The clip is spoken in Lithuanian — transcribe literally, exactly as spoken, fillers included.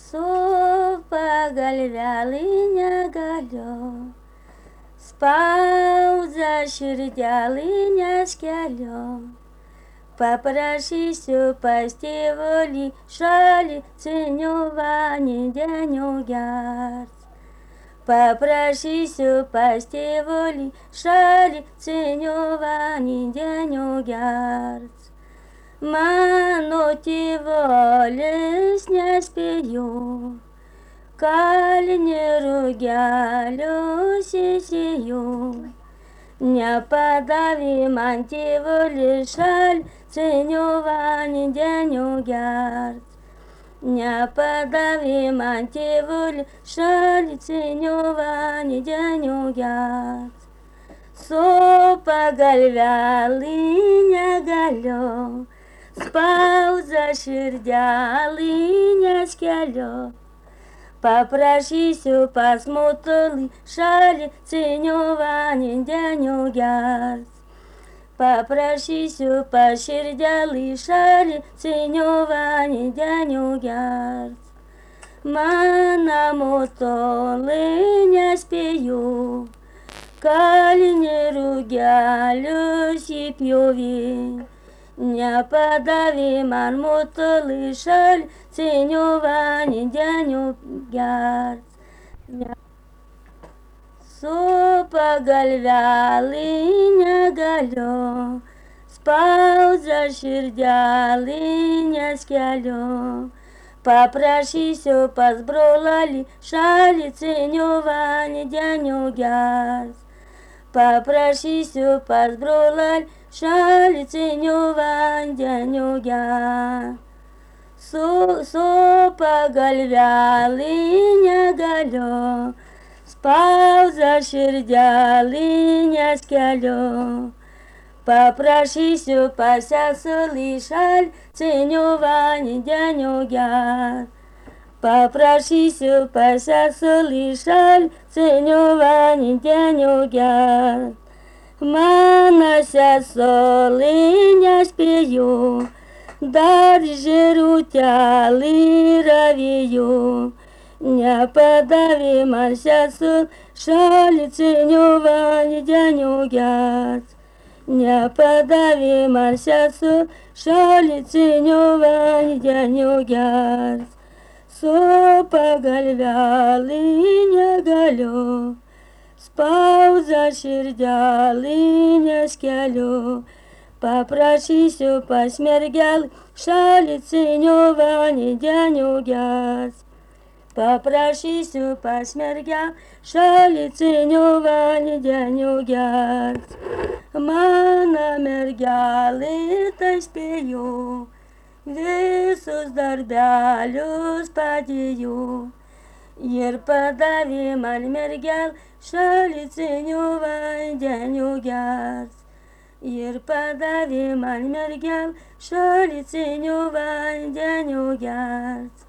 Su pagalvelį negaliu, spaudžia širdelį neskeliu. Paprašysiu pas tėvulį šaltinio vandeniu gert. Paprašysiu pas tėvulį šaltinio vandeniu gert. Mano tėvulis nespėjo, kalnį rugelio sėsėjo. Nepadavė man tėvulis šaltinio vandeniu gert. Nepadavė man tėvulis šaltinio vandeniu gert. Su pagalvelį negaliu, spaudžia širdelį neskeliu. Paprašysiu pas motulį šaltinio vandeniu gert. Paprašysiu pas širdelį šaltinio vandeniu gert. Mano motulį nespėjo, kalnį rugelius įpjovė. Nepadavė man motulį šaltinio vandeniu gert. Su pagalvelį negaliu, spaudžia širdelį neskeliu. Paprašysiu pas brolelį šaltinio vandeniu gert. Paprašysiu pas brolelį šaltinio vandeniu gert. Su, su pagalvelį negaliu, spaudžia širdelį neskeliu. Paprašysiu pas sesulį šaltinio vandeniu gert. Paprašysiu pas sesulį šaltinio vandeniu gert. Mano sesulį nespėjo, darže rūtelį ravėjo. Nepadavė man sesul šaltinio vandeniu gert. Nepadavė man sesul šaltinio vandeniu gert. Su pagalvelį negaliu, spaudžia širdelį neskeliu. Paprašysiu pas mergelį šaltinio vandeniu gert. Paprašysiu pas mergelį šaltinio vandeniu gert. Mano mergelė tai spėjo, visus darbelius padėjo. Ir padavė man mergelė šaltinio vandeniu gert. Ir padavė man mergelė šaltinio vandeniu gert.